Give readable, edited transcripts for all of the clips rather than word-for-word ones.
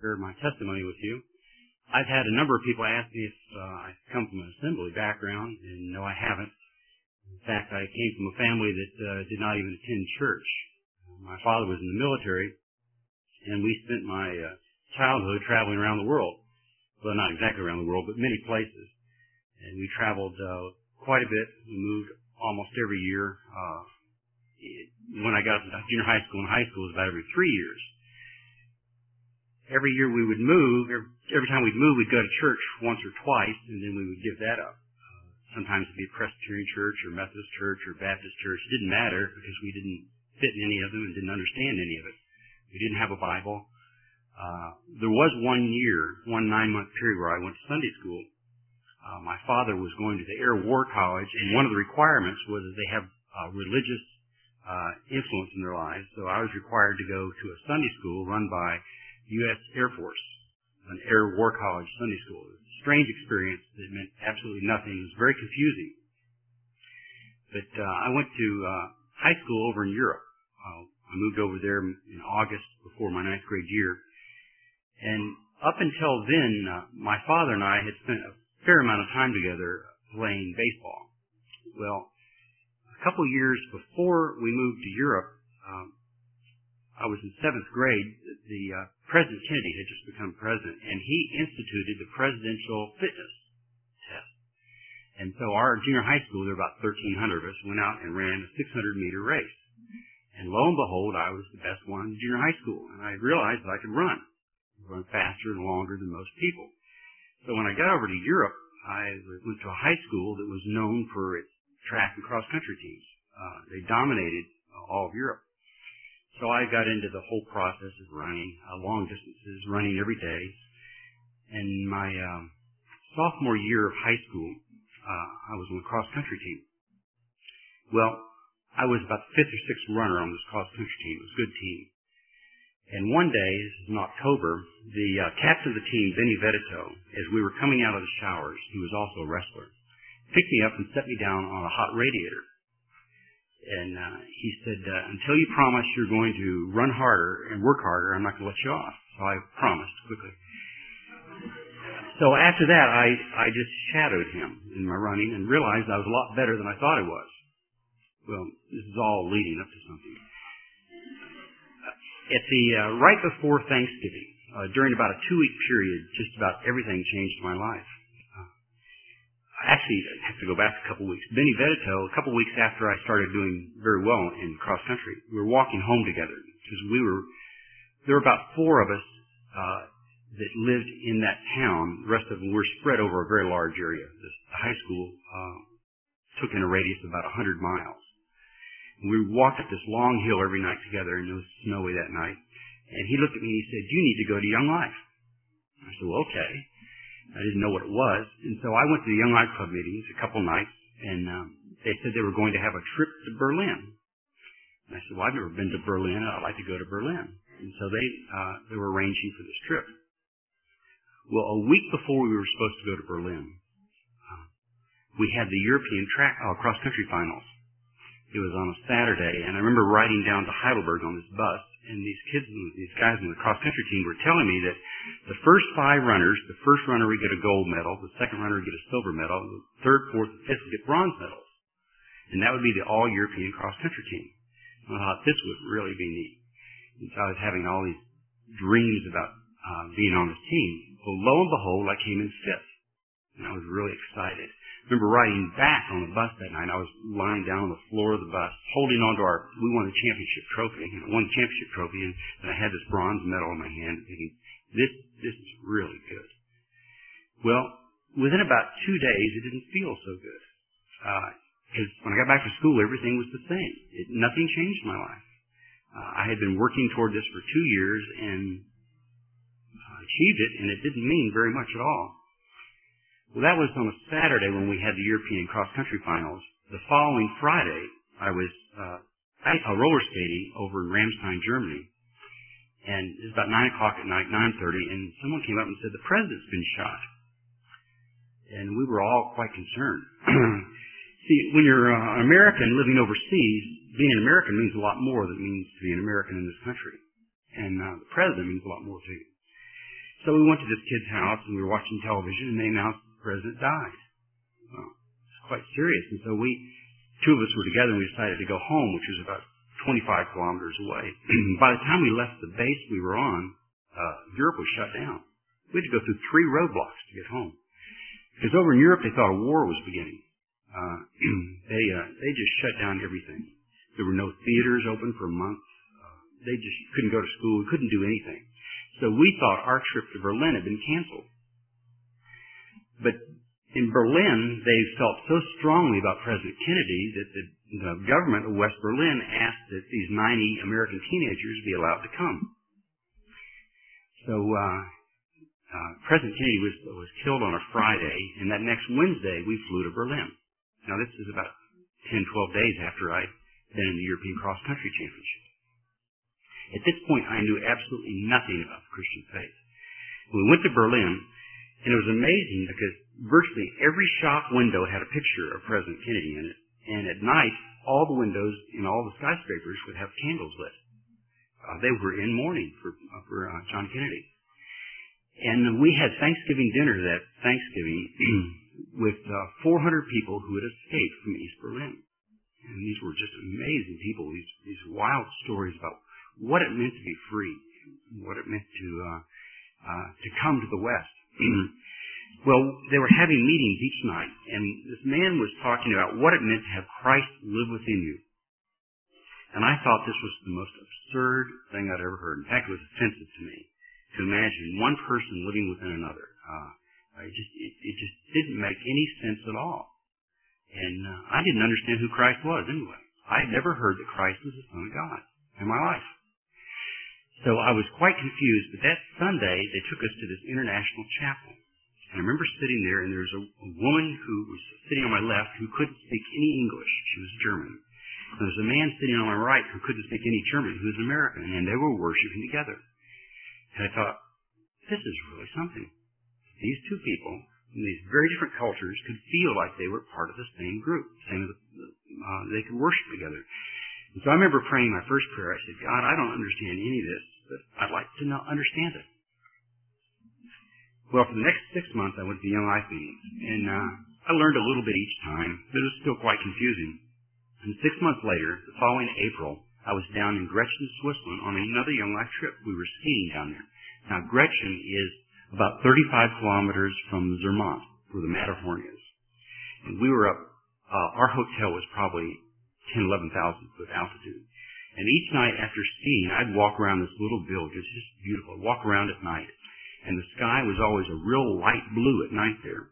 share my testimony with you. I've had a number of people ask me if I come from an assembly background, and no, I haven't. In fact, I came from a family that did not even attend church. My father was in the military, and we spent my childhood traveling around the world. Well, not exactly around the world, but many places. And we traveled quite a bit. We moved almost every year. When I got to junior high school and high school, it was about every 3 years. Every year we would move. Every time we'd move, we'd go to church once or twice, and then we would give that up. Sometimes it'd be a Presbyterian church or Methodist church or Baptist church. It didn't matter because we didn't fit in any of them and didn't understand any of it. We didn't have a Bible. There was 1 year, 1 9-month period where I went to Sunday school. My father was going to the Air War College, and one of the requirements was that they have religious influence in their lives. So I was required to go to a Sunday school run by U.S. Air Force, an Air War College Sunday school. It was a strange experience that meant absolutely nothing. It was very confusing. But I went to high school over in Europe. I moved over there in August before my 9th grade year. And up until then, my father and I had spent a fair amount of time together playing baseball. Well, a couple years before we moved to Europe, I was in 7th grade. President Kennedy had just become president, and he instituted the presidential fitness test. And so our junior high school, there were about 1,300 of us, went out and ran a 600-meter race. And lo and behold, I was the best one in junior high school, and I realized that I could run faster and longer than most people. So when I got over to Europe, I went to a high school that was known for its track and cross-country teams. They dominated all of Europe. So I got into the whole process of running, long distances, running every day. And my sophomore year of high school, I was on the cross-country team. Well, I was about the 5th or 6th runner on this cross-country team. It was a good team. And one day, this is in October, the captain of the team, Benny Vedito, as we were coming out of the showers, he was also a wrestler, picked me up and set me down on a hot radiator. And he said, until you promise you're going to run harder and work harder, I'm not going to let you off. So I promised quickly. So after that, I just shadowed him in my running and realized I was a lot better than I thought I was. Well, this is all leading up to something. At the right before Thanksgiving, during about a 2-week period, just about everything changed in my life. Actually, I have to go back a couple weeks. Benny Vedito, a couple weeks after I started doing very well in cross country, we were walking home together because there were about 4 of us that lived in that town. The rest of them were spread over a very large area. The high school took in a radius of about 100 miles. And we walked up this long hill every night together, and it was snowy that night. And he looked at me and he said, "You need to go to Young Life." I said, "Well, okay." I didn't know what it was. And so I went to the Young Life Club meetings a couple nights, and they said they were going to have a trip to Berlin. And I said, "Well, I've never been to Berlin. I'd like to go to Berlin." And so they were arranging for this trip. Well, a week before we were supposed to go to Berlin, we had the European cross-country finals. It was on a Saturday, and I remember riding down to Heidelberg on this bus, and these guys in the cross-country team were telling me that the first 5 runners, the first runner would get a gold medal, the second runner would get a silver medal, the third, fourth, and fifth would get bronze medals. And that would be the all-European cross-country team. And I thought this would really be neat. And so I was having all these dreams about being on this team. Well, lo and behold, I came in 5th, and I was really excited. I remember riding back on the bus that night. I was lying down on the floor of the bus, holding on to we won the championship trophy. Won the championship trophy, and I had this bronze medal in my hand, thinking, this is really good. Well, within about 2 days, it didn't feel so good. Because when I got back to school, everything was the same. Nothing changed in my life. I had been working toward this for 2 years and achieved it, and it didn't mean very much at all. Well, that was on a Saturday when we had the European cross-country finals. The following Friday, I was roller skating over in Ramstein, Germany. And it was about 9 o'clock at night, 9:30, and someone came up and said, "The president's been shot." And we were all quite concerned. See, when you're an American living overseas, being an American means a lot more than it means to be an American in this country. And the president means a lot more to you. So we went to this kid's house, and we were watching television, and they announced the president died. Well, it's quite serious. And so two of us were together, and we decided to go home, which was about 25 kilometers away. By the time we left the base we were on, Europe was shut down. We had to go through 3 roadblocks to get home. Because over in Europe, they thought a war was beginning. They just shut down everything. There were no theaters open for a month. They just couldn't go to school. We couldn't do anything. So we thought our trip to Berlin had been canceled. But in Berlin, they felt so strongly about President Kennedy that the government of West Berlin asked that these 90 American teenagers be allowed to come. So President Kennedy was killed on a Friday, and that next Wednesday we flew to Berlin. Now this is about 10, 12 days after I'd been in the European Cross Country Championship. At this point, I knew absolutely nothing about the Christian faith. We went to Berlin, and it was amazing because virtually every shop window had a picture of President Kennedy in it, and at night, all the windows in all the skyscrapers would have candles lit. They were in mourning for John Kennedy. And we had Thanksgiving dinner that Thanksgiving with 400 people who had escaped from East Berlin. And these were just amazing people, these wild stories about what it meant to be free, what it meant to come to the West. Well, they were having meetings each night, and this man was talking about what it meant to have Christ live within you. And I thought this was the most absurd thing I'd ever heard. In fact, it was offensive to me to imagine one person living within another. It just didn't make any sense at all. And I didn't understand who Christ was anyway. I had never heard that Christ was the Son of God in my life. So I was quite confused, but that Sunday they took us to this international chapel. And I remember sitting there, and there was a woman who was sitting on my left who couldn't speak any English. She was German. And there was a man sitting on my right who couldn't speak any German, who was American, and they were worshiping together. And I thought, this is really something. These two people in these very different cultures could feel like they were part of the same group, they could worship together. And so I remember praying my first prayer. I said, God, I don't understand any of this, but I'd like to understand it. Well, for the next 6 months, I went to the Young Life meetings, and I learned a little bit each time, but it was still quite confusing. And 6 months later, the following April, I was down in Gretchen, Switzerland on another Young Life trip. We were skiing down there. Now, Gretchen is about 35 kilometers from Zermatt, where the Matterhorn is. And we were up, our hotel was probably 10, 11,000 foot altitude. And each night after skiing, I'd walk around this little village. It's just beautiful. I'd walk around at night. And the sky was always a real light blue at night there.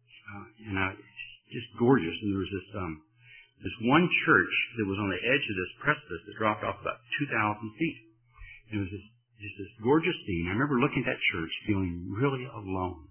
It's just gorgeous. And there was this one church that was on the edge of this precipice that dropped off about 2,000 feet. And it was just this gorgeous scene. I remember looking at that church feeling really alone.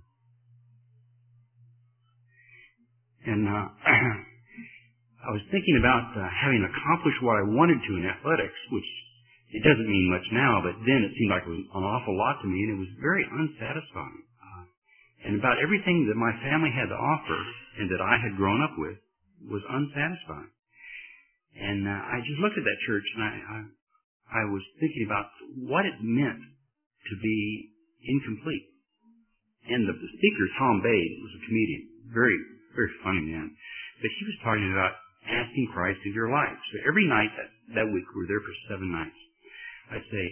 And I was thinking about having accomplished what I wanted to in athletics, which it doesn't mean much now, but then it seemed like it was an awful lot to me, and it was very unsatisfying. And about everything that my family had to offer and that I had grown up with was unsatisfying. And I just looked at that church, and I was thinking about what it meant to be incomplete. And the speaker, Tom Bade, was a comedian, very, very funny man. But he was talking about asking Christ into your life. So every night that week, we were there for 7 nights. I'd say,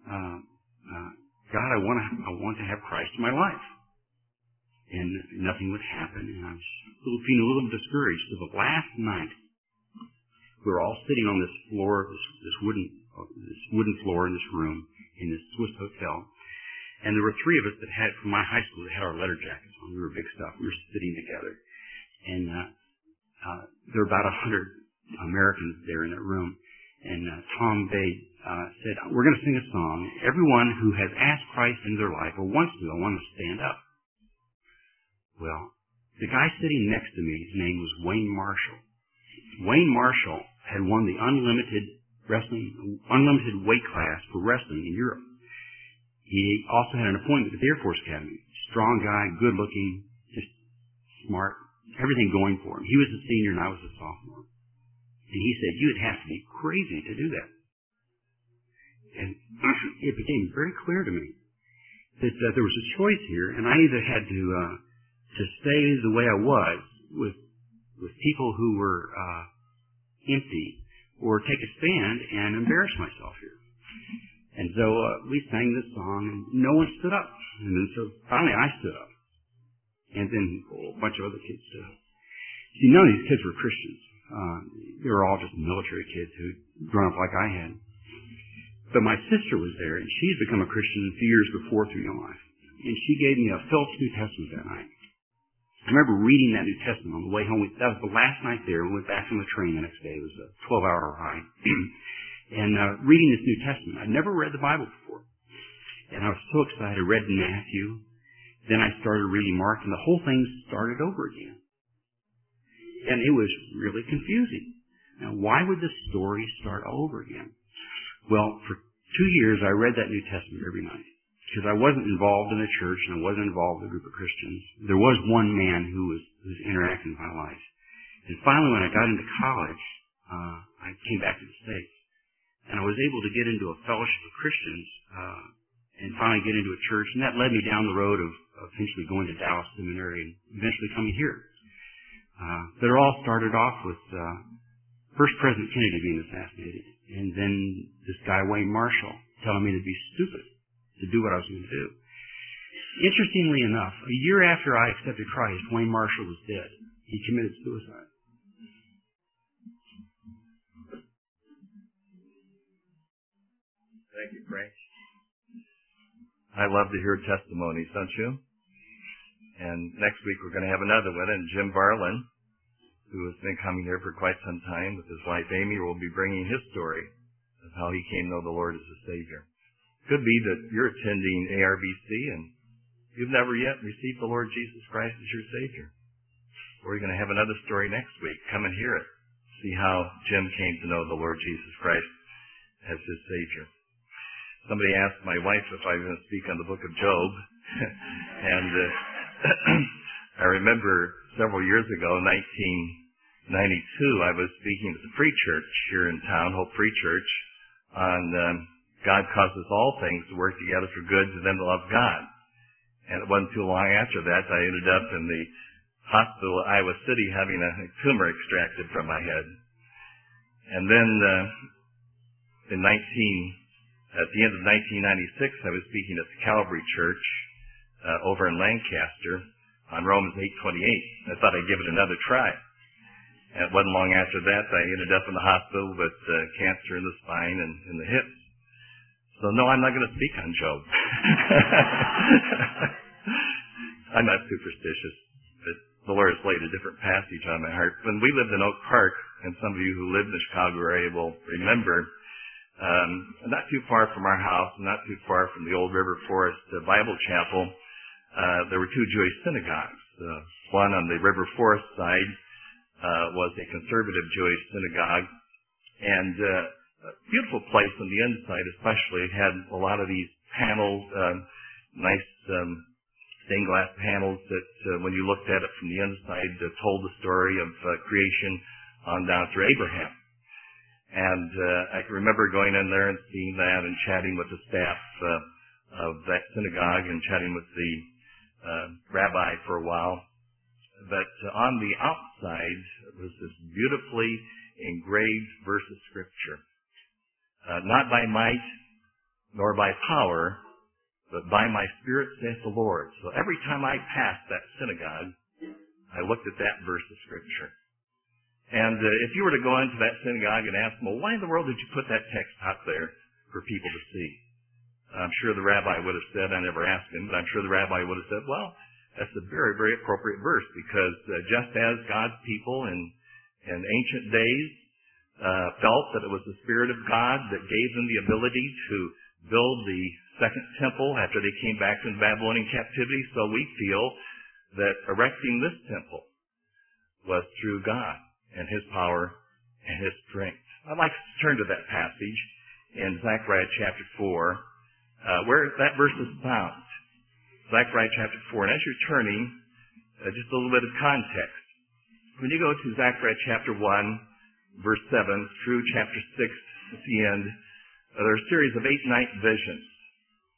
God, I want to have Christ in my life. And nothing would happen, and I was feeling a little discouraged. So the last night, we were all sitting on this floor, this wooden floor in this room in this Swiss hotel. And there were 3 of us that had, from my high school, that had our letter jackets on. We were big stuff. We were sitting together. And there were about 100 Americans there in that room. And Tom Bade said, we're going to sing a song. Everyone who has asked Christ into their life or wants to, I want to stand up. Well, the guy sitting next to me, his name was Wayne Marshall. Wayne Marshall had won the unlimited weight class for wrestling in Europe. He also had an appointment at the Air Force Academy. Strong guy, good looking, just smart, everything going for him. He was a senior and I was a sophomore. And he said, you'd have to be crazy to do that. And it became very clear to me that there was a choice here, and I either had to stay the way I was with people who were empty, or take a stand and embarrass myself here. And so we sang this song, and no one stood up. And then so finally I stood up, and then a bunch of other kids stood up. See, none of these kids were Christians. They were all just military kids who'd grown up like I had. But my sister was there, and she'd become a Christian a few years before through Young Life. And she gave me a Phillips New Testament that night. I remember reading that New Testament on the way home. That was the last night there. We went back on the train the next day. It was a 12-hour ride. And reading this New Testament. I'd never read the Bible before. And I was so excited. I read Matthew. Then I started reading Mark, and the whole thing started over again. And it was really confusing. Now, why would the story start over again? Well, for 2 years, I read that New Testament every night. Because I wasn't involved in a church, and I wasn't involved in a group of Christians. There was one man who was interacting in my life. And finally, when I got into college, I came back to the States. And I was able to get into a fellowship of Christians, and finally get into a church. And that led me down the road of eventually going to Dallas Seminary and eventually coming here. But it all started off with first President Kennedy being assassinated, and then this guy, Wayne Marshall, telling me to be stupid to do what I was going to do. Interestingly enough, a year after I accepted Christ, Wayne Marshall was dead. He committed suicide. Thank you, Frank. I love to hear testimonies, don't you? And next week we're going to have another one, and Jim Varlin, who has been coming here for quite some time with his wife Amy, will be bringing his story of how he came to know the Lord as his Savior. Could be that you're attending ARBC and you've never yet received the Lord Jesus Christ as your Savior. Or you're going to have another story next week. Come and hear it. See how Jim came to know the Lord Jesus Christ as his Savior. Somebody asked my wife if I was going to speak on the book of Job. And I remember several years ago, 1992, I was speaking at the Free Church here in town, Hope Free Church, on God causes all things to work together for good to them that love God. And it wasn't too long after that, I ended up in the hospital at Iowa City having a tumor extracted from my head. And then at the end of 1996, I was speaking at the Calvary Church over in Lancaster on Romans 8:28. I thought I'd give it another try. And it wasn't long after that I ended up in the hospital with cancer in the spine and in the hips. So no, I'm not going to speak on Job. I'm not superstitious, but the Lord has laid a different passage on my heart. When we lived in Oak Park, and some of you who live in the Chicago area will remember, not too far from our house, not too far from the old River Forest Bible Chapel, there were two Jewish synagogues. One on the River Forest side was a conservative Jewish synagogue, and a beautiful place on the inside especially. It had a lot of these panels, nice stained glass panels that when you looked at it from the inside told the story of creation on down through Abraham. And I can remember going in there and seeing that and chatting with the staff of that synagogue and chatting with the rabbi for a while. But on the outside was this beautifully engraved verse of Scripture. Not by might nor by power, but by my Spirit, saith the Lord. So every time I passed that synagogue, I looked at that verse of Scripture. And if you were to go into that synagogue and ask them, well, why in the world did you put that text out there for people to see? I'm sure the rabbi would have said, I never asked him, but I'm sure the rabbi would have said, well, that's a very, very appropriate verse, because just as God's people in ancient days felt that it was the Spirit of God that gave them the ability to build the second temple after they came back from the Babylonian captivity, so we feel that erecting this temple was through God and His power and His strength. I'd like to turn to that passage in Zechariah chapter 4, where that verse is found. Zechariah chapter 4. And as you're turning, just a little bit of context. When you go to Zechariah chapter 1, verse 7, through chapter 6 at the end, there are a series of 8 night visions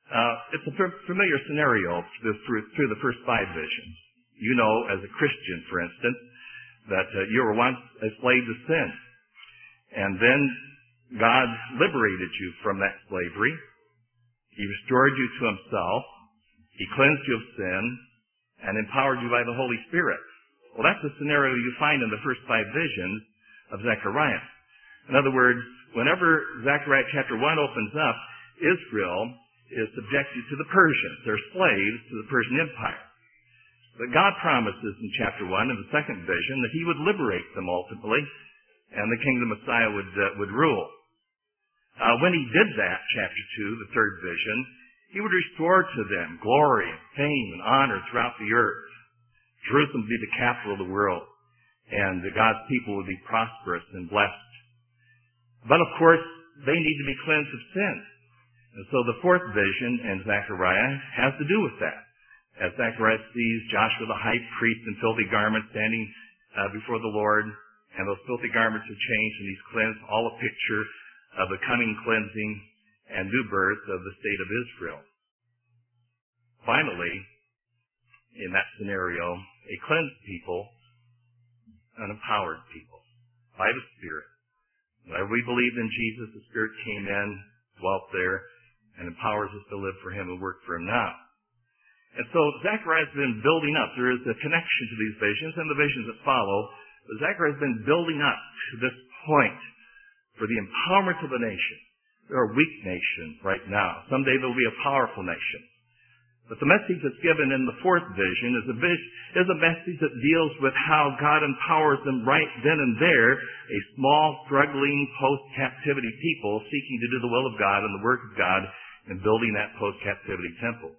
It's a familiar scenario through the first 5 visions. You know, as a Christian, for instance, that you were once a slave to sin. And then God liberated you from that slavery. He restored you to himself. He cleansed you of sin and empowered you by the Holy Spirit. Well, that's the scenario you find in the first 5 visions of Zechariah. In other words, whenever Zechariah chapter 1 opens up, Israel is subjected to the Persians. They're slaves to the Persian Empire. But God promises in chapter 1 in the second vision that he would liberate them ultimately, and the kingdom of Messiah would rule. When he did that, chapter 2, the third vision, he would restore to them glory, fame, and honor throughout the earth. Jerusalem would be the capital of the world, and God's people would be prosperous and blessed. But of course, they need to be cleansed of sin. And so the fourth vision in Zechariah has to do with that. As Zechariah sees Joshua the high priest in filthy garments standing before the Lord, and those filthy garments are changed and he's cleansed, all a picture of the coming cleansing and new birth of the state of Israel. Finally, in that scenario, a cleansed people, an empowered people by the Spirit. Whenever we believed in Jesus, the Spirit came in, dwelt there, and empowers us to live for him and work for him now. And so Zechariah has been building up. There is a connection to these visions and the visions that follow. But Zechariah has been building up to this point for the empowerment of the nation. They're a weak nation right now. Someday they'll be a powerful nation. But the message that's given in the fourth vision is a message that deals with how God empowers them right then and there, a small, struggling, post-captivity people seeking to do the will of God and the work of God in building that post-captivity temple.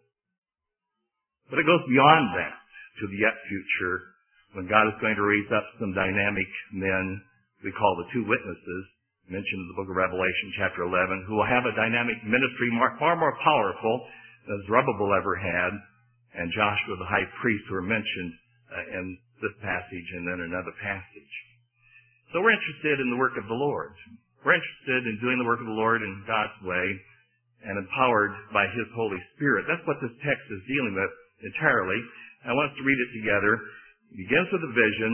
But it goes beyond that to the yet future when God is going to raise up some dynamic men we call the 2 witnesses mentioned in the book of Revelation chapter 11 who will have a dynamic ministry far more powerful than Zerubbabel ever had and Joshua the high priest who are mentioned in this passage and then another passage. So we're interested in the work of the Lord. We're interested in doing the work of the Lord in God's way and empowered by his Holy Spirit. That's what this text is dealing with entirely. I want us to read it together. It begins with a vision.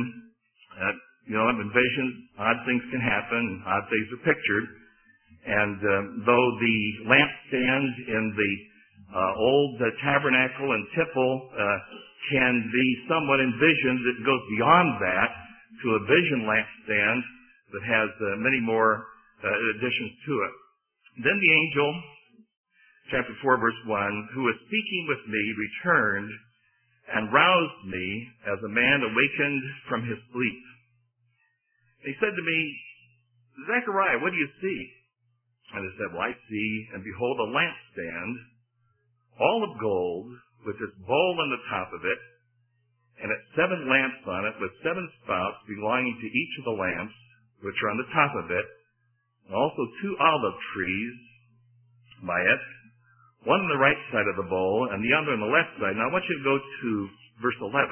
In visions, odd things can happen, odd things are pictured. And though the lampstand in the old tabernacle and temple can be somewhat envisioned, it goes beyond that to a vision lampstand that has many more additions to it. Then the angel, chapter 4, verse 1, who was speaking with me returned and roused me as a man awakened from his sleep. He said to me, Zechariah, what do you see? And I said, well, I see and behold a lampstand, all of gold, with its bowl on the top of it, and its 7 lamps on it, with 7 spouts belonging to each of the lamps, which are on the top of it, and also 2 olive trees by it, one on the right side of the bowl, and the other on the left side. Now I want you to go to verse 11.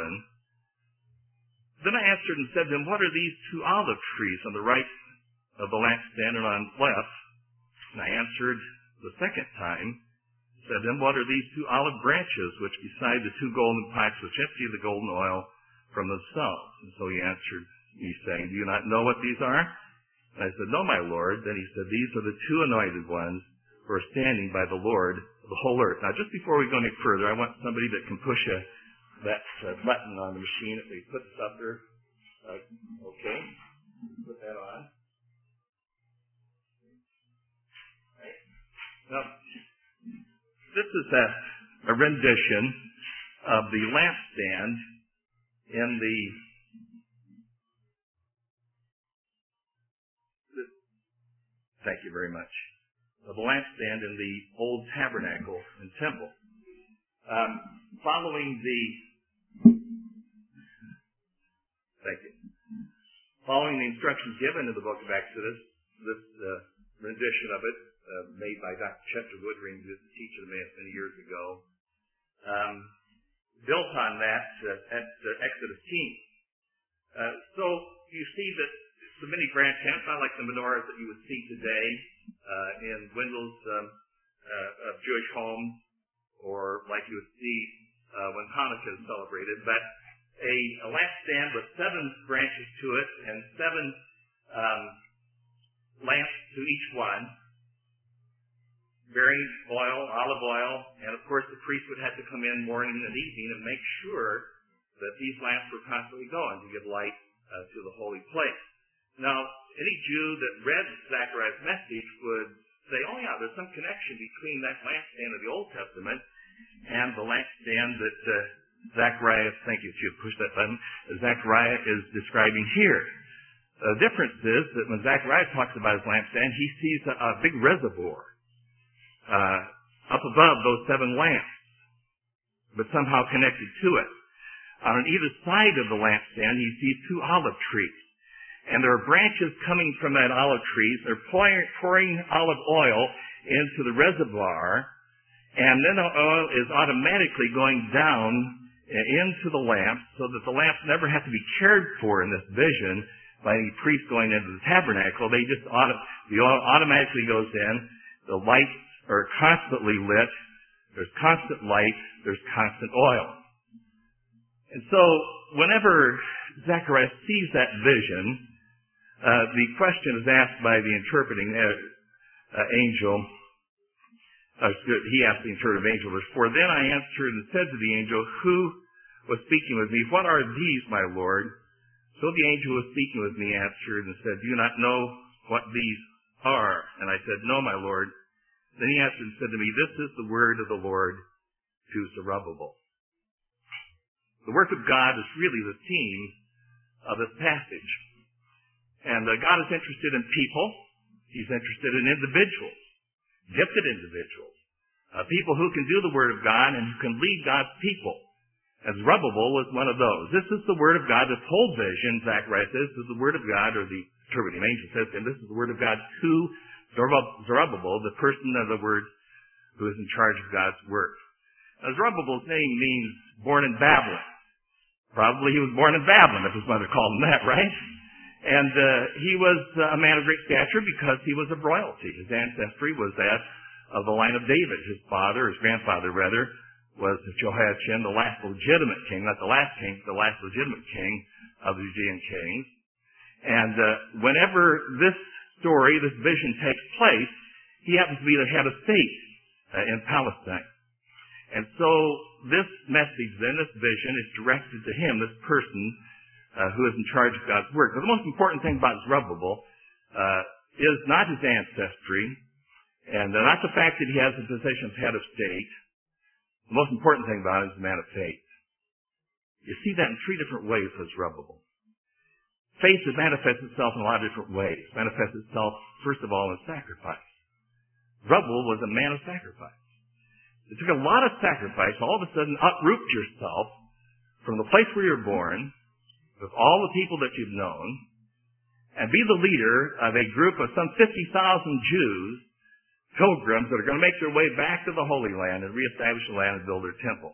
Then I answered and said to him, what are these 2 olive trees on the right of the lampstand and on the left? And I answered the second time, said to him, what are these 2 olive branches, which beside the 2 golden pipes which empty the golden oil from themselves? And so he answered me, saying, do you not know what these are? And I said, no, my Lord. Then he said, these are the 2 anointed ones who are standing by the Lord of the whole earth. Now, just before we go any further, I want somebody that can push that button on the machine. If we put this up there, okay, put that on. Right. Now, this is a rendition of the lampstand in thank you very much, of the lampstand in the old tabernacle and temple. Following the instructions given in the book of Exodus, this rendition of it, made by Dr. Chester Woodring, who was the teacher of many years ago, built on that at Exodus 10. So you see that the many branch lamps, not like the menorahs that you would see today in windows of Jewish homes, or like you would see when Hanukkah is celebrated, but a lampstand with 7 branches to it and 7 lamps to each one, bearing oil, olive oil, and of course the priest would have to come in morning and evening and make sure that these lamps were constantly going to give light to the holy place. Now, any Jew that read Zechariah's message would say, oh yeah, there's some connection between that lampstand of the Old Testament and the lampstand that Zechariah, thank you, you push that button, Zechariah is describing here. The difference is that when Zechariah talks about his lampstand, he sees a big reservoir up above those 7 lamps, but somehow connected to it. On either side of the lampstand, he sees 2 olive trees. And there are branches coming from that olive trees. They're pouring olive oil into the reservoir, and then the oil is automatically going down into the lamps so that the lamps never have to be cared for in this vision by any priest going into the tabernacle. The oil automatically goes in. The lights are constantly lit. There's constant light. There's constant oil. And so whenever Zechariah sees that vision, the question is asked by the interpreting angel. He asked the interpretive angel, verse 4, then I answered and said to the angel who was speaking with me, what are these, my Lord? So the angel who was speaking with me answered and said, do you not know what these are? And I said, no, my Lord. Then he answered and said to me, this is the word of the Lord to Zerubbabel. The work of God is really the theme of this passage. And God is interested in people. He's interested in individuals, gifted individuals, people who can do the Word of God and who can lead God's people. And Zerubbabel was one of those. This is the Word of God. This whole vision, Zechariah says, is the Word of God, or the interpreting angel says, and this is the Word of God to Zerubbabel, the person of the Word who is in charge of God's work. Now, Zerubbabel's name means born in Babylon. Probably he was born in Babylon, if his mother called him that, right? And he was a man of great stature because he was of royalty. His ancestry was that of the line of David. His father, his grandfather rather, was Jehoiachin, the last legitimate king, not the last king, the last legitimate king of the Judean kings. And whenever this story, this vision takes place, he happens to be the head of state in Palestine. And so this message then, this vision, is directed to him, this person who is in charge of God's work. Now, the most important thing about Zerubbabel is not his ancestry, and not the fact that he has the position of head of state. The most important thing about him is a man of faith. You see that in 3 different ways with Zerubbabel. Faith manifests itself in a lot of different ways. It manifests itself, first of all, in sacrifice. Zerubbabel was a man of sacrifice. It took a lot of sacrifice to all of a sudden uproot yourself from the place where you're born, with all the people that you've known, and be the leader of a group of some 50,000 Jews, pilgrims, that are going to make their way back to the Holy Land and reestablish the land and build their temple.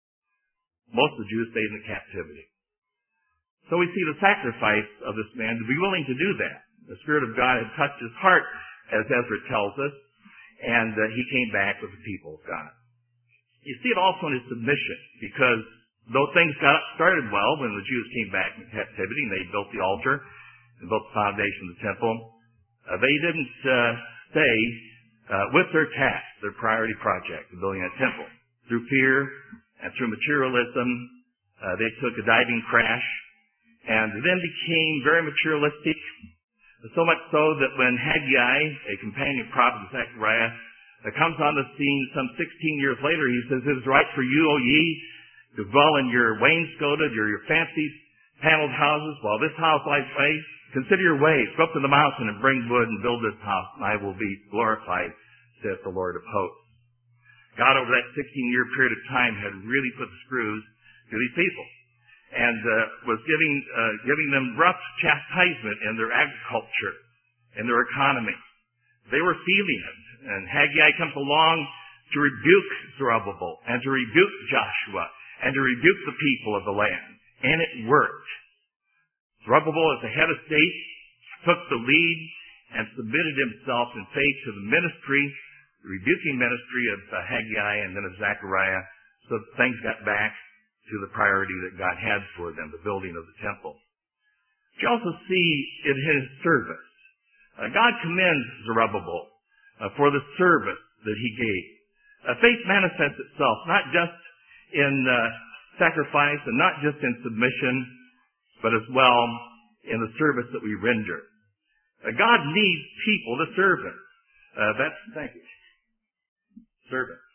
Most of the Jews stayed in captivity. So we see the sacrifice of this man to be willing to do that. The Spirit of God had touched his heart, as Ezra tells us, and he came back with the people of God. You see it also in his submission, because though things got started well when the Jews came back from captivity and they built the altar and built the foundation of the temple, they didn't stay with their task, their priority project of building a temple. Through fear and through materialism, they took a diving crash and then became very materialistic, so much so that when Haggai, a companion prophet of Zechariah, comes on the scene some 16 years later, he says, it is right for you, O ye, to dwell in your wainscoted, your fancy paneled houses, while this house lies waste. Consider your ways. Go up to the mountain and bring wood and build this house, and I will be glorified, saith the Lord of hosts. God, over that 16-year period of time, had really put the screws to these people, and was giving them rough chastisement in their agriculture, in their economy. They were feeling it, and Haggai comes along to rebuke Zerubbabel and to rebuke Joshua and to rebuke the people of the land. And it worked. Zerubbabel, as the head of state, took the lead and submitted himself in faith to the ministry the rebuking ministry of Haggai and then of Zechariah, so that things got back to the priority that God had for them, the building of the temple. But you also see in his service, God commends Zerubbabel for the service that he gave. Faith manifests itself not just in sacrifice and not just in submission, but as well in the service that we render. God needs people to serve him. Thank you. Serve him.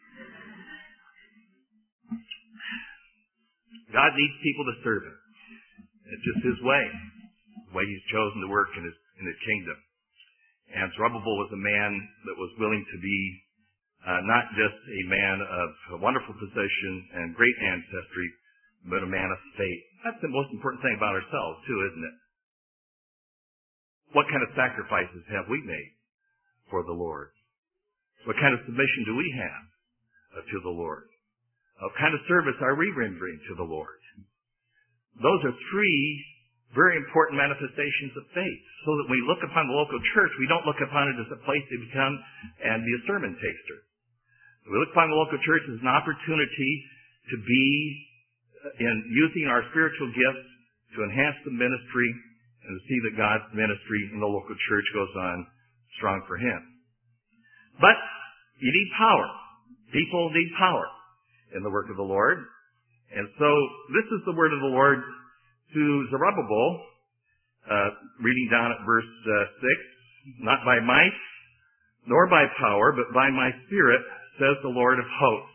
God needs people to serve him. It's just his way, the way he's chosen to work in his kingdom. And Zerubbabel was a man that was willing to be not just a man of a wonderful position and great ancestry, but a man of faith. That's the most important thing about ourselves, too, isn't it? What kind of sacrifices have we made for the Lord? What kind of submission do we have to the Lord? What kind of service are we rendering to the Lord? Those are three very important manifestations of faith. So that when we look upon the local church, we don't look upon it as a place to become and be a sermon taster. We look upon the local church as an opportunity to be in using our spiritual gifts to enhance the ministry and to see that God's ministry in the local church goes on strong for him. But you need power. People need power in the work of the Lord. And so this is the word of the Lord to Zerubbabel, reading down at verse 6, not by might nor by power, but by my spirit, says the Lord of hosts.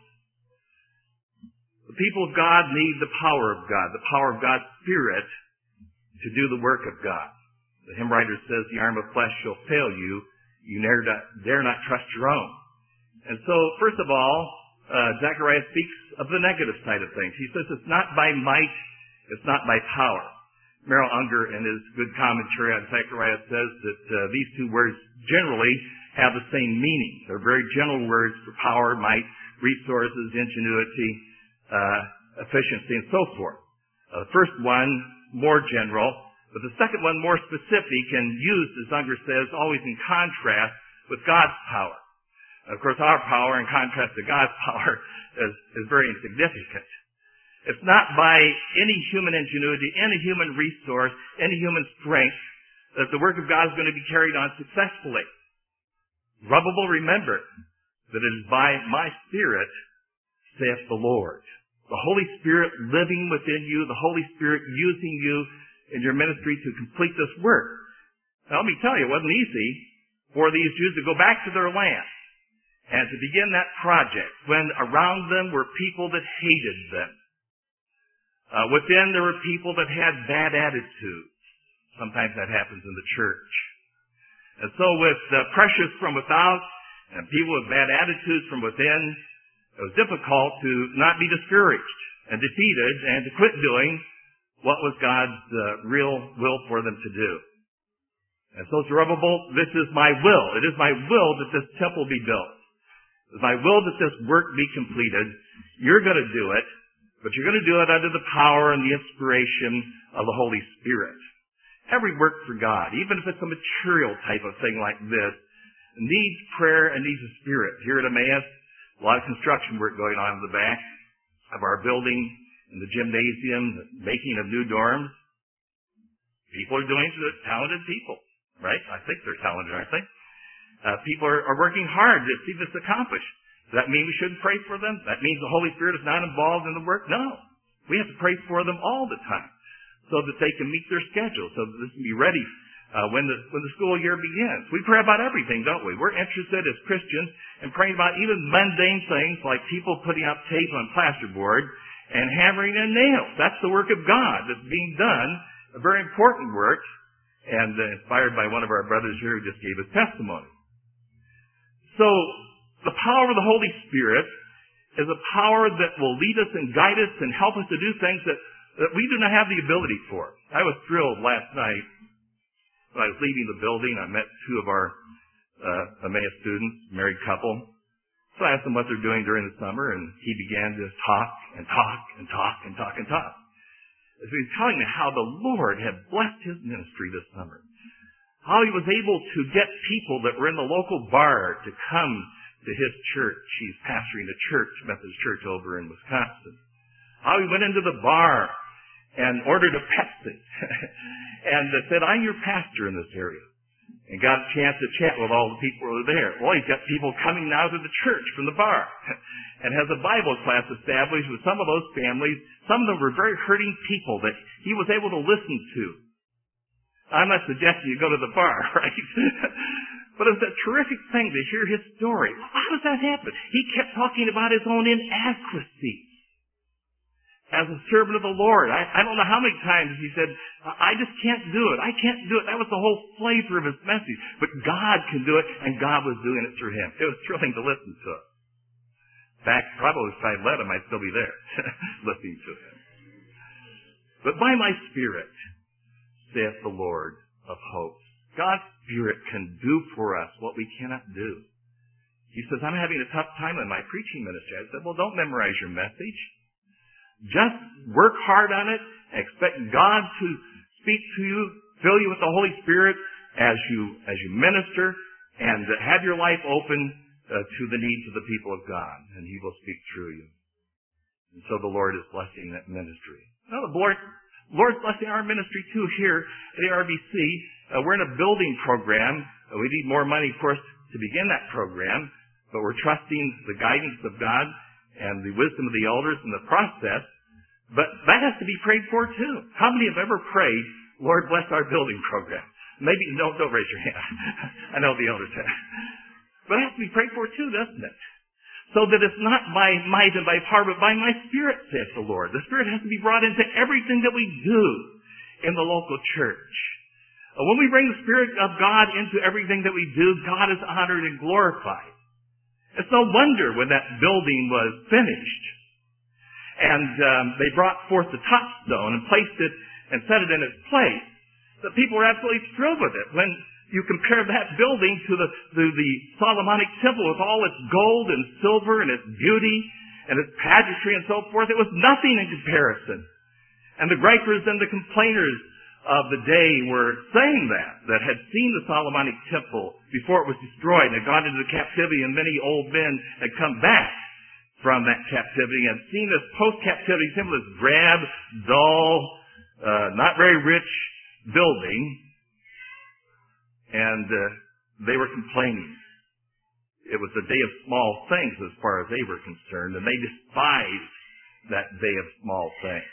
The people of God need the power of God, the power of God's Spirit to do the work of God. The hymn writer says, the arm of flesh shall fail you. You dare not trust your own. And so, first of all, Zechariah speaks of the negative side of things. He says it's not by might, it's not by power. Merrill Unger, in his good commentary on Zechariah, says that these two words generally have the same meaning. They're very general words for power, might, resources, ingenuity, efficiency, and so forth. The first one, more general, but the second one, more specific and used, as Unger says, always in contrast with God's power. Of course, our power, in contrast to God's power, is very insignificant. It's not by any human ingenuity, any human resource, any human strength that the work of God is going to be carried on successfully. Zerubbabel, remember that it is by my Spirit, saith the Lord. The Holy Spirit living within you, the Holy Spirit using you in your ministry to complete this work. Now, let me tell you, it wasn't easy for these Jews to go back to their land and to begin that project when around them were people that hated them. Within there were people that had bad attitudes. Sometimes that happens in the church. And so with pressures from without and people with bad attitudes from within, it was difficult to not be discouraged and defeated and to quit doing what was God's real will for them to do. And so Zerubbabel, this is my will. It is my will that this temple be built. It is my will that this work be completed. You're going to do it, but you're going to do it under the power and the inspiration of the Holy Spirit. Every work for God, even if it's a material type of thing like this, needs prayer and needs a spirit. Here at Emmaus, a lot of construction work going on in the back of our building, in the gymnasium, the making of new dorms. People are doing it, talented people, right? I think they're talented, aren't they? People are working hard to see this accomplished. Does that mean we shouldn't pray for them? That means the Holy Spirit is not involved in the work? No. We have to pray for them all the time so that they can meet their schedule, so that this can be ready when the school year begins. We pray about everything, don't we? We're interested as Christians in praying about even mundane things like people putting up tape on plasterboard and hammering in nails. That's the work of God that's being done, a very important work, and inspired by one of our brothers here who just gave us testimony. So, the power of the Holy Spirit is a power that will lead us and guide us and help us to do things that we do not have the ability for. I was thrilled last night when I was leaving the building. I met two of our Emmaus students, married couple. So I asked them what they're doing during the summer, and he began to talk and talk and talk and talk and talk. As he was telling me how the Lord had blessed his ministry this summer. How he was able to get people that were in the local bar to come to his church. He's pastoring a church, Methodist church over in Wisconsin. How he went into the bar and ordered a Pepsi and said, I'm your pastor in this area. And got a chance to chat with all the people who were there. Well, he's got people coming now to the church from the bar and has a Bible class established with some of those families. Some of them were very hurting people that he was able to listen to. I'm not suggesting you go to the bar, right? But it's a terrific thing to hear his story. How does that happen? He kept talking about his own inadequacy as a servant of the Lord. I don't know how many times he said, I just can't do it. I can't do it. That was the whole flavor of his message. But God can do it, and God was doing it through him. It was thrilling to listen to it. In fact, probably if I'd let him, I'd still be there listening to him. But by my Spirit, saith the Lord of hosts. God's Spirit can do for us what we cannot do. He says, I'm having a tough time in my preaching ministry. I said, well, don't memorize your message. Just work hard on it. Expect God to speak to you, fill you with the Holy Spirit as you minister, and have your life open to the needs of the people of God, and He will speak through you. And so the Lord is blessing that ministry. Now the Lord's blessing our ministry too here at ARBC. We're in a building program. We need more money, of course, to begin that program, but we're trusting the guidance of God and the wisdom of the elders in the process. But that has to be prayed for too. How many have ever prayed, Lord, bless our building program? Maybe don't raise your hand. I know the elders have. But it has to be prayed for too, doesn't it? So that it's not by might and by power, but by my Spirit, saith the Lord. The Spirit has to be brought into everything that we do in the local church. When we bring the Spirit of God into everything that we do, God is honored and glorified. It's no wonder when that building was finished and they brought forth the top stone and placed it and set it in its place, that people were absolutely thrilled with it. When you compare that building to the Solomonic temple with all its gold and silver and its beauty and its pageantry and so forth, it was nothing in comparison. And the gripers and the complainers of the day were saying that had seen the Solomonic temple before it was destroyed and had gone into captivity, and many old men had come back from that captivity and seen this post-captivity temple, this drab, dull, not very rich building, and they were complaining. It was a day of small things as far as they were concerned, and they despised that day of small things.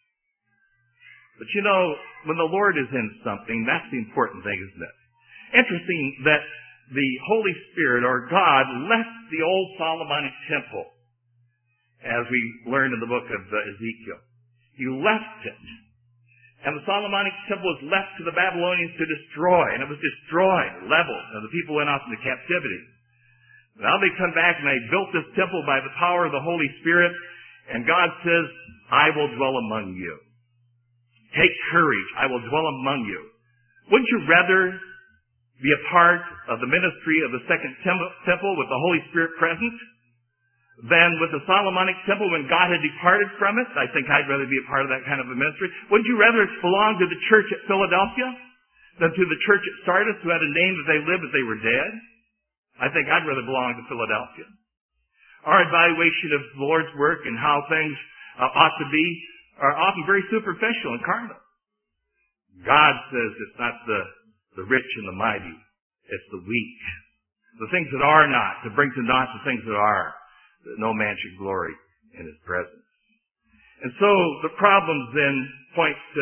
But you know, when the Lord is in something, that's the important thing, isn't it? Interesting that the Holy Spirit, or God, left the old Solomonic temple, as we learned in the book of Ezekiel. He left it. And the Solomonic temple was left to the Babylonians to destroy, and it was destroyed, leveled, and the people went off into captivity. Now they come back and they built this temple by the power of the Holy Spirit, and God says, I will dwell among you. Take courage, I will dwell among you. Wouldn't you rather be a part of the ministry of the second temple with the Holy Spirit present than with the Solomonic temple when God had departed from it? I think I'd rather be a part of that kind of a ministry. Wouldn't you rather belong to the church at Philadelphia than to the church at Sardis, who had a name that they lived but they were dead? I think I'd rather belong to Philadelphia. Our evaluation of the Lord's work and how things ought to be are often very superficial and carnal. God says it's not the rich and the mighty, it's the weak. The things that are not, to bring to naught the things that are, that no man should glory in His presence. And so the problems then point to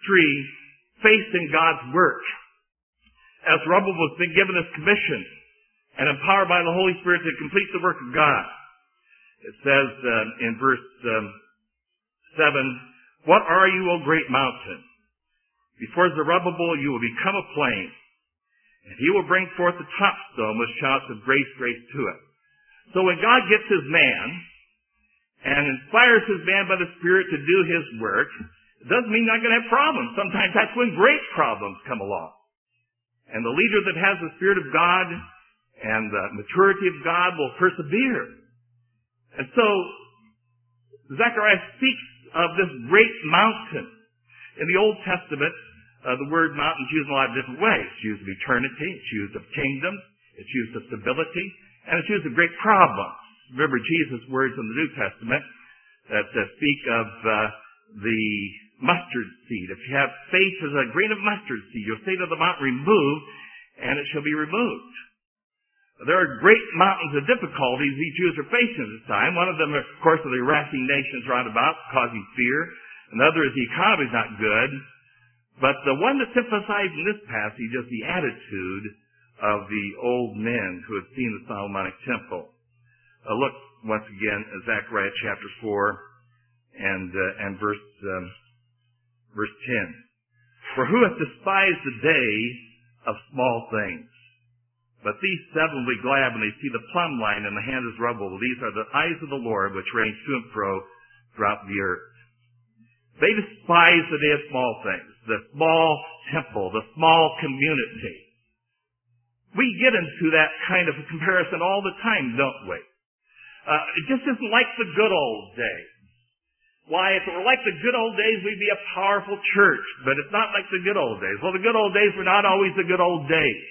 3, faith in God's work. As Zerubbabel was being given this commission and empowered by the Holy Spirit to complete the work of God, it says in verse 7, what are you, O great mountain? Before Zerubbabel you will become a plain, and he will bring forth the top stone with shouts of grace, grace to it. So when God gets His man and inspires His man by the Spirit to do His work, it doesn't mean you're not going to have problems. Sometimes that's when great problems come along. And the leader that has the Spirit of God and the maturity of God will persevere. And so Zechariah speaks of this great mountain. In the Old Testament, the word mountain is used in a lot of different ways. It's used of eternity, it's used of kingdoms, it's used of stability, And it's used of great problems. Remember Jesus' words in the New Testament that speak of the mustard seed. If you have faith as a grain of mustard seed, you'll say to the mountain, remove, and it shall be removed. There are great mountains of difficulties these Jews are facing at this time. One of them, of course, are the harassing nations round about, causing fear. Another is the economy is not good. But the one that's emphasized in this passage is the attitude of the old men who had seen the Solomonic temple. Look once again at Zechariah chapter 4 and verse 10. For who hath despised the day of small things? But these seven will be glad when they see the plumb line in the hand of Zerubbabel. These are the eyes of the Lord which range to and fro throughout the earth. They despise the day of small things, the small temple, the small community. We get into that kind of a comparison all the time, don't we? It just isn't like the good old days. Why, if it were like the good old days, we'd be a powerful church. But it's not like the good old days. Well, the good old days were not always the good old days.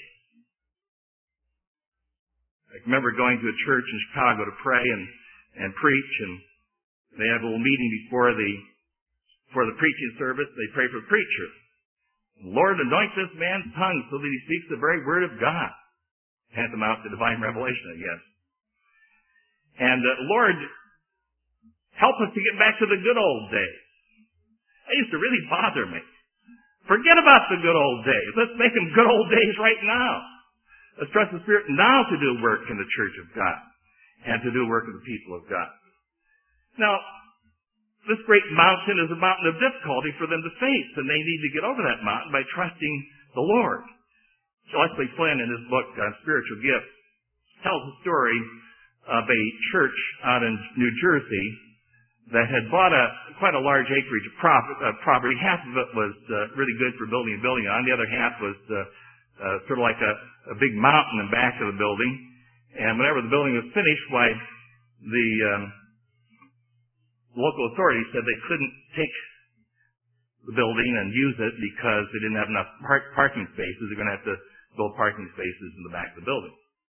I remember going to a church in Chicago to pray and preach, and they have a little meeting before the preaching service. They pray for the preacher. Lord, anoint this man's tongue so that he speaks the very word of God. Tantamount to divine revelation, I guess. And Lord, help us to get back to the good old days. That used to really bother me. Forget about the good old days. Let's make them good old days right now. Let's trust the Spirit now to do work in the church of God and to do work in the people of God. Now, this great mountain is a mountain of difficulty for them to face, and they need to get over that mountain by trusting the Lord. Leslie Flynn, in his book on spiritual gifts, tells the story of a church out in New Jersey that had bought quite a large acreage of property. Half of it was really good for building a building on. The other half was sort of like a big mountain in back of the building. And whenever the building was finished, the local authorities said they couldn't take the building and use it because they didn't have enough parking spaces. They're going to have to build parking spaces in the back of the building.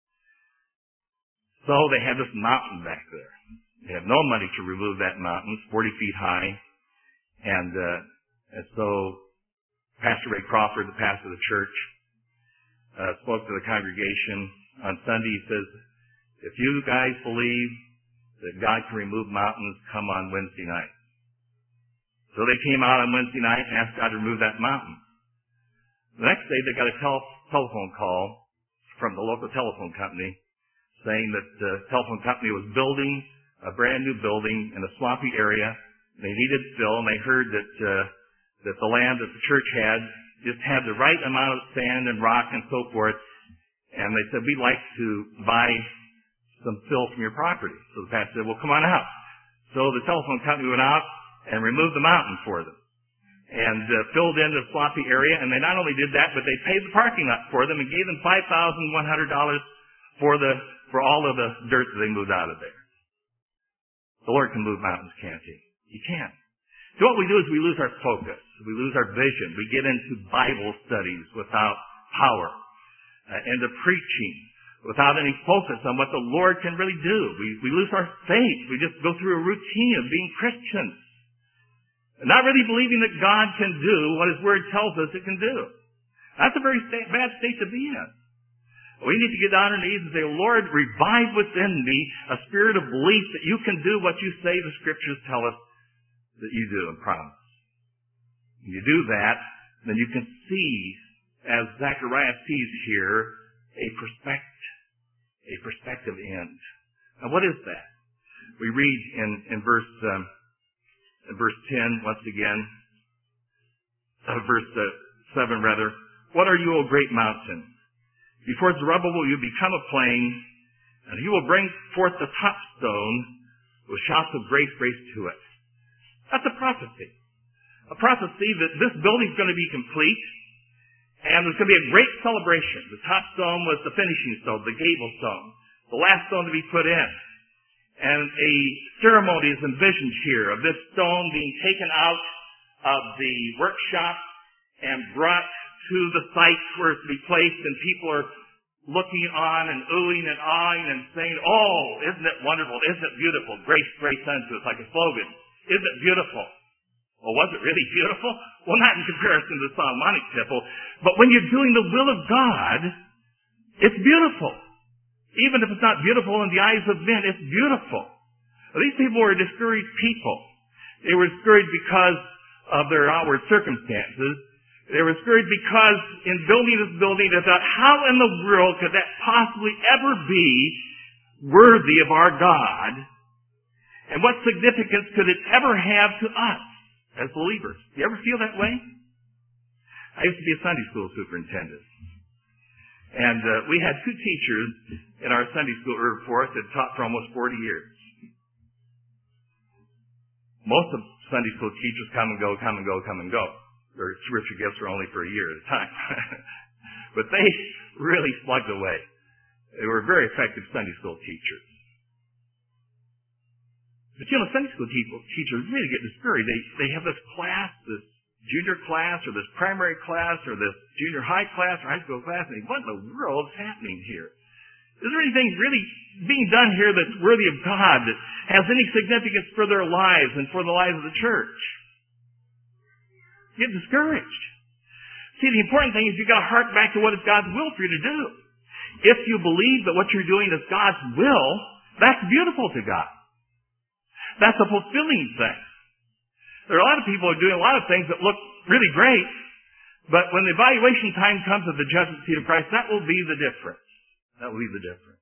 So they had this mountain back there. They had no money to remove that mountain. It's 40 feet high. And so Pastor Ray Crawford, the pastor of the church, spoke to the congregation on Sunday. He says, if you guys believe that God can remove mountains, come on Wednesday night. So they came out on Wednesday night and asked God to remove that mountain. The next day they got a telephone call from the local telephone company saying that the telephone company was building a brand new building in a swampy area. They needed fill, and they heard that the land that the church had just had the right amount of sand and rock and so forth. And they said, we'd like to buy some fill from your property. So the pastor said, well, come on out. So the telephone company went out and removed the mountain for them and filled in the swampy area. And they not only did that, but they paid the parking lot for them and gave them $5,100 for all of the dirt that they moved out of there. The Lord can move mountains, can't He? He can. So what we do is we lose our focus. We lose our vision. We get into Bible studies without power and the preaching without any focus on what the Lord can really do. We lose our faith. We just go through a routine of being Christians. Not really believing that God can do what His Word tells us it can do. That's a very bad state to be in. We need to get on our knees and say, Lord, revive within me a spirit of belief that you can do what you say the Scriptures tell us that you do and promise. When you do that, then you can see, as Zechariah sees here, a perspective end. Now, what is that? We read in verse 10 once again, verse 7 rather. What are you, O great mountain? Before Zerubbabel you become a plain, and he will bring forth the top stone with shouts of grace to it. That's a prophecy. A prophecy that this building is going to be complete, and there's going to be a great celebration. The top stone was the finishing stone, the gable stone, the last stone to be put in. And a ceremony is envisioned here of this stone being taken out of the workshop and brought to the site where it's to be placed, and people are looking on and oohing and ahhing and saying, oh, isn't it wonderful? Isn't it beautiful? Grace, grace unto us, like a slogan. Isn't it beautiful? Well, was it really beautiful? Well, not in comparison to the Solomonic Temple, but when you're doing the will of God, it's beautiful. Even if it's not beautiful in the eyes of men, it's beautiful. These people were discouraged people. They were discouraged because of their outward circumstances. They were discouraged because in building this building, they thought, how in the world could that possibly ever be worthy of our God? And what significance could it ever have to us as believers? Do you ever feel that way? I used to be a Sunday school superintendent. And we had two teachers in our Sunday school force that taught for almost 40 years. Most of Sunday school teachers come and go, come and go, come and go. Their spiritual gifts are only for a year at a time. But they really slugged away. They were very effective Sunday school teachers. But you know, Sunday school teachers really get discouraged. They have this class, this junior class, or this primary class, or this junior high class, or high school class, and they think, what in the world is happening here? Is there anything really being done here that's worthy of God, that has any significance for their lives and for the lives of the church? Get discouraged. See, the important thing is you've got to hark back to what is God's will for you to do. If you believe that what you're doing is God's will, that's beautiful to God. That's a fulfilling thing. There are a lot of people who are doing a lot of things that look really great, but when the evaluation time comes at the judgment seat of Christ, that will be the difference. That will be the difference.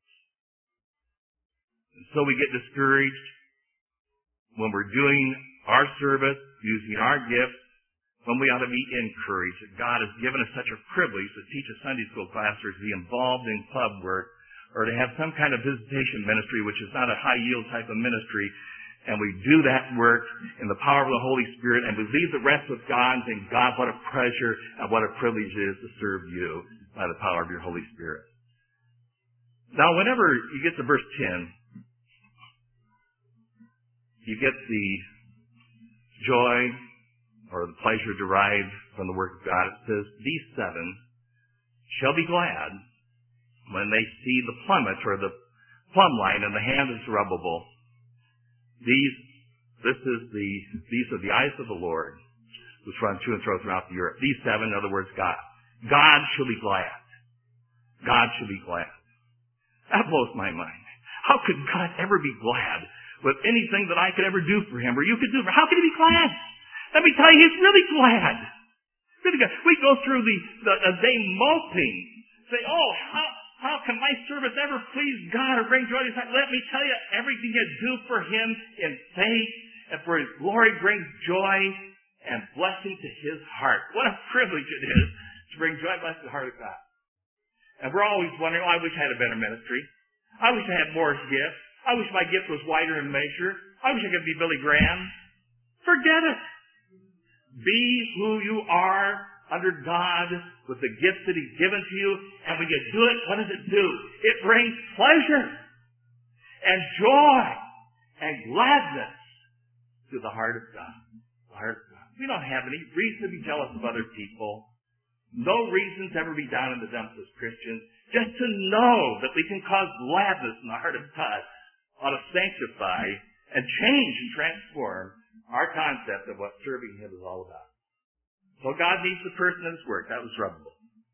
And so we get discouraged when we're doing our service, using our gifts, when we ought to be encouraged that God has given us such a privilege to teach a Sunday school class or to be involved in club work or to have some kind of visitation ministry, which is not a high-yield type of ministry. And we do that work in the power of the Holy Spirit, and we leave the rest with God and think, God, what a pleasure and what a privilege it is to serve you by the power of your Holy Spirit. Now, whenever you get to verse 10, you get the joy or the pleasure derived from the work of God. It says, these seven shall be glad when they see the plummet or the plumb line in the hand of Zerubbabel. These are the eyes of the Lord, which run to and fro throughout the earth. These seven, in other words, God. God shall be glad. God shall be glad. That blows my mind. How could God ever be glad with anything that I could ever do for him or you could do for him? How could he be glad? Let me tell you, he's really glad. Really glad. We go through the day moping. Say, oh, how can my service ever please God or bring joy to his heart? Let me tell you, everything you do for him in faith and for his glory brings joy and blessing to his heart. What a privilege it is to bring joy and blessing to the heart of God. And we're always wondering, oh, I wish I had a better ministry. I wish I had more gifts. I wish my gift was wider in measure. I wish I could be Billy Graham. Forget it. Be who you are under God with the gifts that he's given to you. And when you do it, what does it do? It brings pleasure and joy and gladness to the heart of God. The heart of God. We don't have any reason to be jealous of other people. No reason to ever be down in the dumps as Christians. Just to know that we can cause gladness in the heart of God ought to sanctify and change and transform our concept of what serving him is all about. So God needs the person in his work. That was Zerubbabel.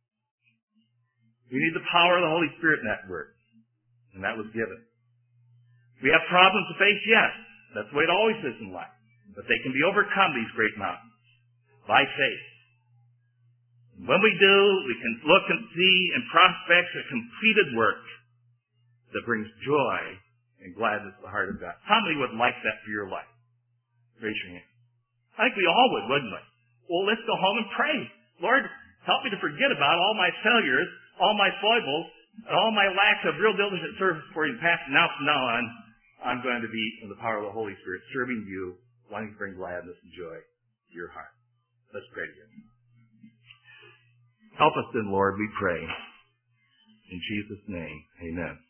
We need the power of the Holy Spirit in that work. And that was given. We have problems to face, yes. That's the way it always is in life. But they can be overcome, these great mountains, by faith. When we do, we can look and see and prospect a completed work that brings joy and gladness to the heart of God. How many would like that for your life? Raise your hand. I think we all would, wouldn't we? Well, let's go home and pray. Lord, help me to forget about all my failures, all my foibles, and all my lack of real diligent service for you in the past. Now from now on, I'm going to be in the power of the Holy Spirit, serving you, wanting to bring gladness and joy to your heart. Let's pray together. Help us then, Lord, we pray. In Jesus' name, amen.